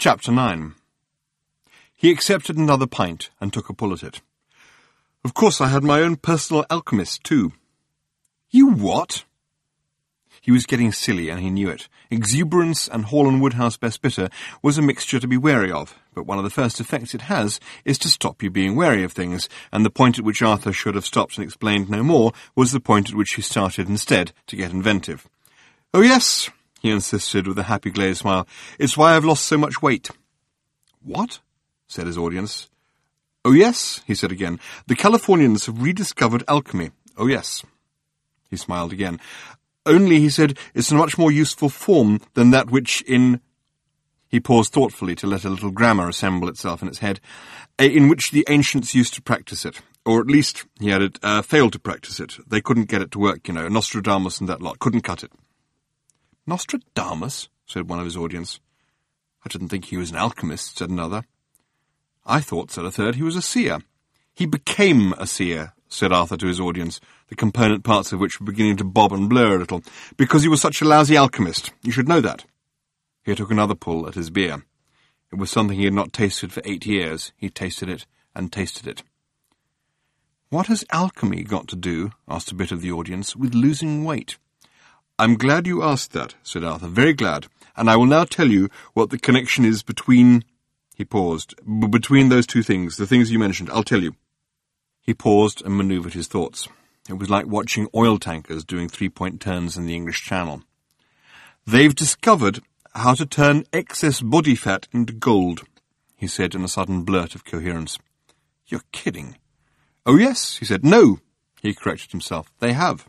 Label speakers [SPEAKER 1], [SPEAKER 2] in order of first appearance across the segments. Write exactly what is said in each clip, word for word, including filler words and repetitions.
[SPEAKER 1] Chapter nine. He accepted another pint and took a pull at it. Of course I had my own personal alchemist, too. You what? He was getting silly, and he knew it. Exuberance and Hall and Woodhouse Best Bitter was a mixture to be wary of, but one of the first effects it has is to stop you being wary of things, and the point at which Arthur should have stopped and explained no more was the point at which he started instead to get inventive. Oh yes, he insisted with a happy glazed smile. It's why I've lost so much weight. What? Said his audience. Oh yes, he said again. The Californians have rediscovered alchemy. Oh yes. He smiled again. Only, he said, it's a much more useful form than that which in... He paused thoughtfully to let a little grammar assemble itself in its head. In which the ancients used to practice it. Or at least, he added, uh, failed to practice it. They couldn't get it to work, you know. Nostradamus and that lot. Couldn't cut it. Nostradamus? Said one of his audience. I didn't think he was an alchemist, said another. I thought, said a third, he was a seer. He became a seer, said Arthur to his audience, the component parts of which were beginning to bob and blur a little, because he was such a lousy alchemist. You should know that. He took another pull at his beer. It was something he had not tasted for eight years. He tasted it and tasted it. What has alchemy got to do, asked a bit of the audience, with losing weight? I'm glad you asked that, said Arthur, very glad, and I will now tell you what the connection is between... He paused. B- between those two things, the things you mentioned, I'll tell you. He paused and manoeuvred his thoughts. It was like watching oil tankers doing three-point turns in the English Channel. They've discovered how to turn excess body fat into gold, he said in a sudden blurt of coherence. You're kidding. Oh, yes, he said. No, he corrected himself. They have.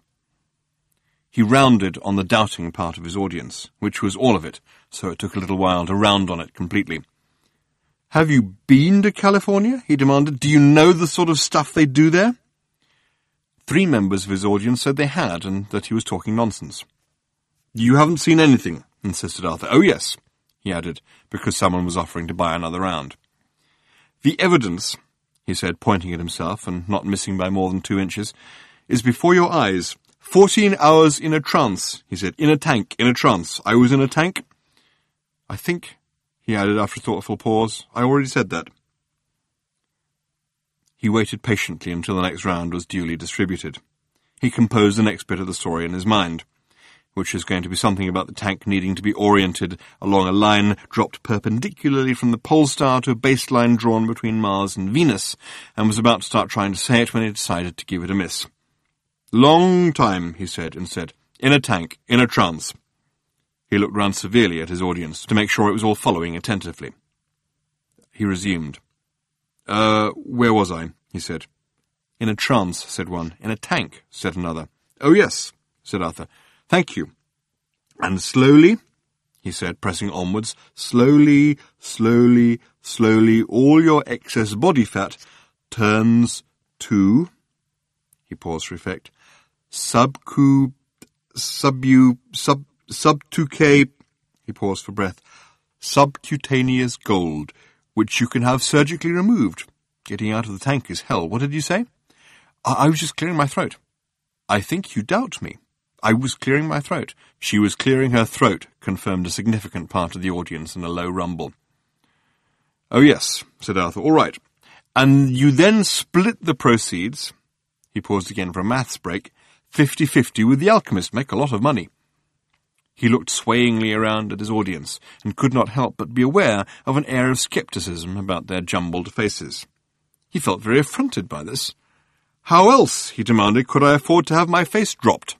[SPEAKER 1] He rounded on the doubting part of his audience, which was all of it, so it took a little while to round on it completely. Have you been to California? He demanded. Do you know the sort of stuff they do there? Three members of his audience said they had, and that he was talking nonsense. You haven't seen anything, insisted Arthur. Oh, yes, he added, because someone was offering to buy another round. The evidence, he said, pointing at himself, and not missing by more than two inches, is before your eyes. Fourteen hours in a trance, he said. In a tank, in a trance. I was in a tank. I think... He added after a thoughtful pause, I already said that. He waited patiently until the next round was duly distributed. He composed the next bit of the story in his mind, which is going to be something about the tank needing to be oriented along a line dropped perpendicularly from the pole star to a baseline drawn between Mars and Venus, and was about to start trying to say it when he decided to give it a miss. Long time, he said, and said, in a tank, in a trance. He looked round severely at his audience to make sure it was all following attentively. He resumed. Uh, where was I? He said. In a trance, said one. In a tank, said another. Oh, yes, said Arthur. Thank you. And slowly, he said, pressing onwards, slowly, slowly, slowly, all your excess body fat turns to... He paused for effect. Subcu... Subu... Sub... Subtuque, he paused for breath, subcutaneous gold, which you can have surgically removed. Getting out of the tank is hell. What did you say? I, I was just clearing my throat. I think you doubt me. I was clearing my throat. She was clearing her throat, confirmed a significant part of the audience in a low rumble. Oh, yes, said Arthur. All right. And you then split the proceeds, he paused again for a maths break, fifty-fifty with the alchemist. Make a lot of money. He looked swayingly around at his audience, and could not help but be aware of an air of scepticism about their jumbled faces. He felt very affronted by this. How else, he demanded, could I afford to have my face dropped?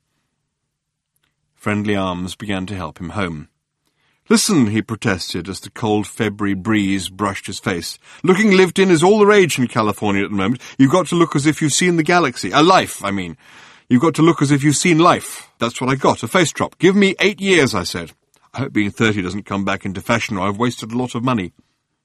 [SPEAKER 1] Friendly arms began to help him home. Listen, he protested, as the cold February breeze brushed his face. Looking lived-in is all the rage in California at the moment. You've got to look as if you've seen the galaxy. A life, I mean. You've got to look as if you've seen life. That's what I got, a face drop. Give me eight years, I said. I hope being thirty doesn't come back into fashion, or I've wasted a lot of money.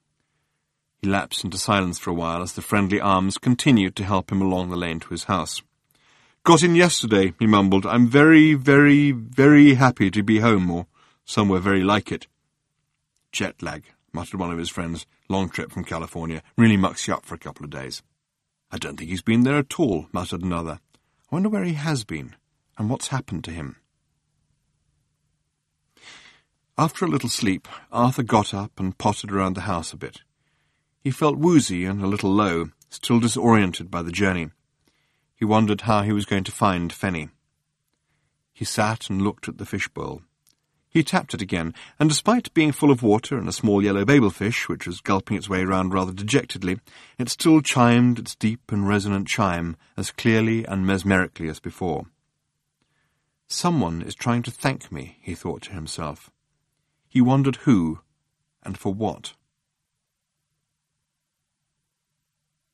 [SPEAKER 1] He lapsed into silence for a while as the friendly arms continued to help him along the lane to his house. Got in yesterday, he mumbled. I'm very, very, very happy to be home, or somewhere very like it. Jet lag, muttered one of his friends. Long trip from California. Really mucks you up for a couple of days. I don't think he's been there at all, muttered another. I wonder where he has been, and what's happened to him. After a little sleep, Arthur got up and pottered around the house a bit. He felt woozy and a little low, still disoriented by the journey. He wondered how he was going to find Fenny. He sat and looked at the fishbowl. He tapped it again, and despite being full of water and a small yellow babelfish, which was gulping its way round rather dejectedly, it still chimed its deep and resonant chime as clearly and mesmerically as before. Someone is trying to thank me, he thought to himself. He wondered who, and for what.